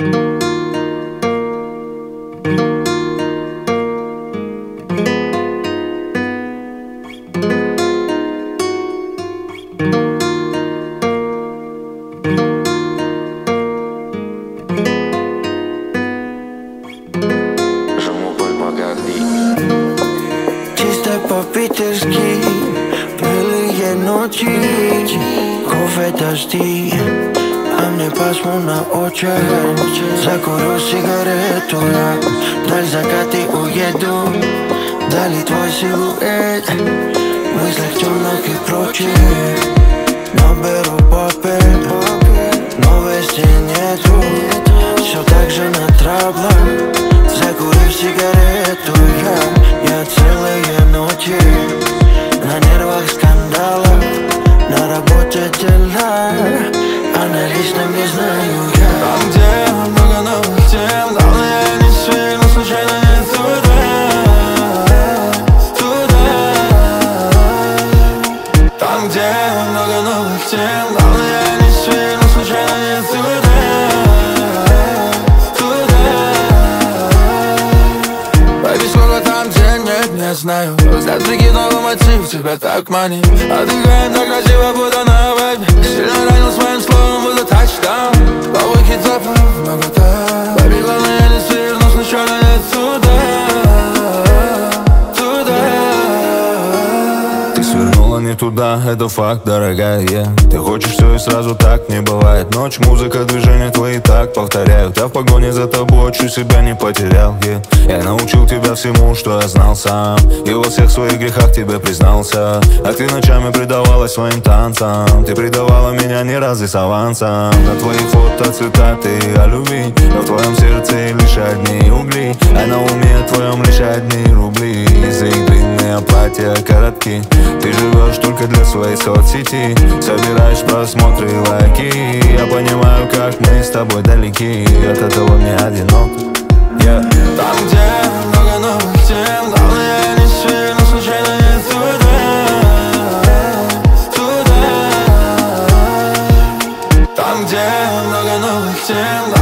По-питерски белые ночи, кофе дожди, а мне пасмурно очень. Закурю сигарету я, вдаль закаты уеду, вдали твой силуэт, в мыслях темных и прочих. Наберу попель, новости нету, все так же на траблах. Закурив сигарету я целые ночи на нервах скандалов, на работе дела, а на личном не знаю я. Там, где много новых тем, главное я не сильно случайно не туда. Там, где много новых тем, главное я не сильно случайно не туда. Не знаю, взгляд прикидного мотив тебя так манит. Отдыхаем так красиво, будто на вайбе. Сильно ранил своим словом, будто тачдаун. Новый хит заплыв, много так. Baby, главное я не сверну, сначала не туда. Ты свернула не туда, это факт, дорогая, Ты хочешь все и сразу так не бывает. Ночь, музыка, движения твои так повторяют. Я в погоне за тобой чуть себя не потерял, Я научил тебя всему, что я знал сам, и во всех своих грехах тебе признался. А ты ночами предавалась своим танцам, ты предавала меня не раз и с авансом. На твои фото цитаты о любви, но в твоем сердце лишь одни угли, а на уме твоем лишь одни рубли. Из-за их длинные платья коротки ты живешь только для своей соцсети, собираешь просмотры и лайки. Я понимаю, как мы с тобой далеки, от этого мне одиноко. Там, где много новых тем, главное я не сильно случайно не туда. Там, где много новых тем,